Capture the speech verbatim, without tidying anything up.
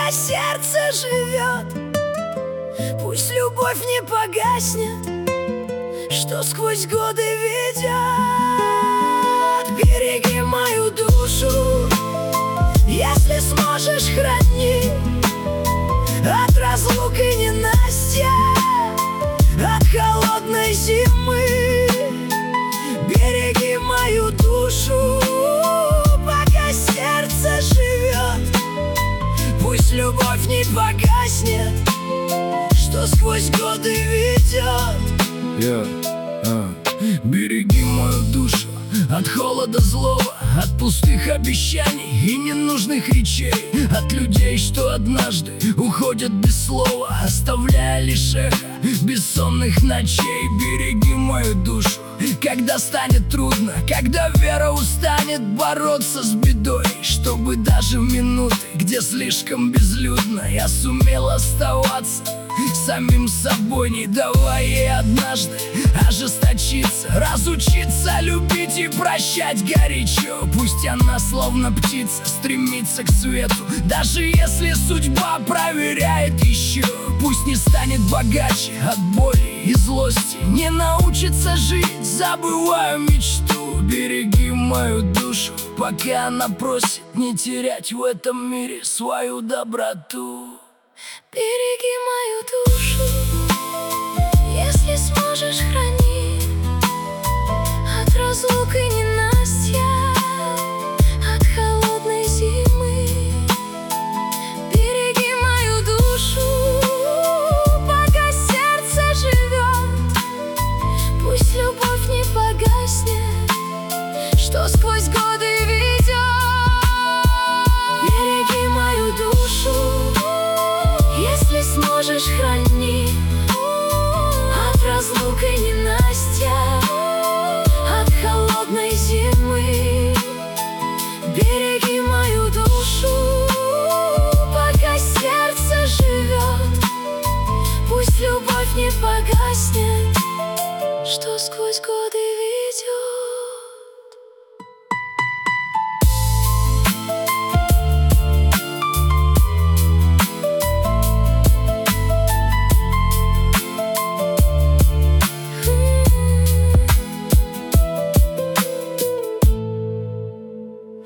пока сердце живет. Пусть любовь не погаснет, что сквозь годы ведет. Береги мою душу, если сможешь, храни от разлук и ненастья, от холодной зимы. Береги мою душу, пока сердце живет. Пусть любовь не погаснет, что сквозь годы ведет. Yeah. Uh. Береги мою душу от холода злого, от пустых обещаний и ненужных речей, от людей, что однажды уходят без слова, оставляя лишь эхо бессонных ночей. Береги мою душу, когда станет трудно, когда вера устанет бороться с бедой, чтобы даже в минуты, где слишком безлюдно, я сумел оставаться самим собой, не давая ей однажды ожесточиться, разучиться любить и прощать горячо. Пусть она словно птица стремится к свету, даже если судьба проверяет еще. Пусть не станет богаче от боли и злости, не научится жить, забывая мечту. Береги мою душу, пока она просит не терять в этом мире свою доброту. Береги мою душу,